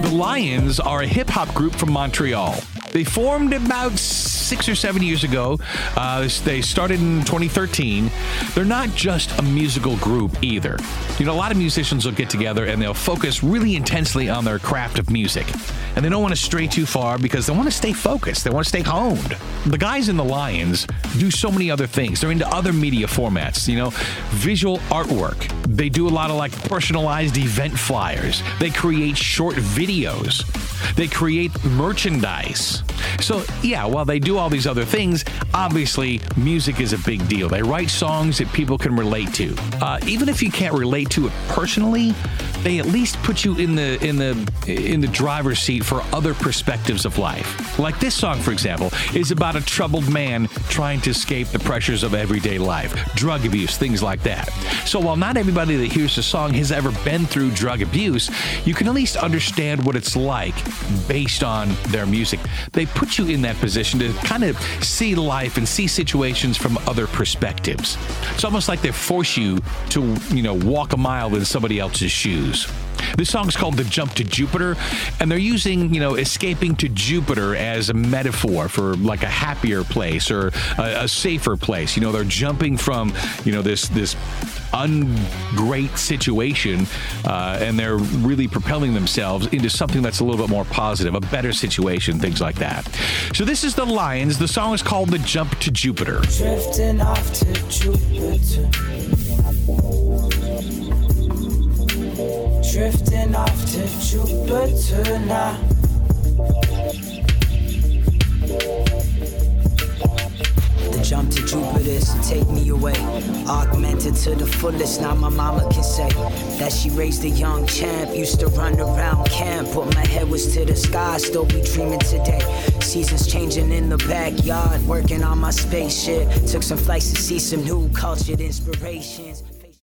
The Lions are a hip-hop group from Montreal. They formed about 6 or 7 years ago. They started in 2013. They're not just a musical group either. You know, a lot of musicians will get together and they'll focus really intensely on their craft of music. And they don't want to stray too far because they want to stay focused. They want to stay honed. The guys in the Lions do so many other things. They're into other media formats, you know, visual artwork. They do a lot of like personalized event flyers. They create short videos. They create merchandise. So, yeah, while they do all these other things, obviously music is a big deal. They write songs that people can relate to. Even if you can't relate to it personally, they at least put you in the driver's seat for other perspectives of life. Like this song, for example, is about a troubled man trying to escape the pressures of everyday life, drug abuse, things like that. So while not everybody that hears the song has ever been through drug abuse, you can at least understand what it's like based on their music. They put you in that position to kind of see life and see situations from other perspectives. It's almost like they force you to, you know, walk a mile in somebody else's shoes. This song is called The Jump to Jupiter, and they're using, you know, escaping to Jupiter as a metaphor for like a happier place or a safer place. You know, they're jumping from, you know, this ungreat situation, and they're really propelling themselves into something that's a little bit more positive, a better situation, things like that. So this is the Lions. The song is called The Jump to Jupiter. Drifting off to Jupiter. Drifting off to Jupiter now. The jump to Jupiter's take me away. Augmented to the fullest, now my mama can say that she raised a young champ. Used to run around camp, but my head was to the sky, still be dreaming today. Seasons changing in the backyard, working on my spaceship. Took some flights to see some new cultured inspirations.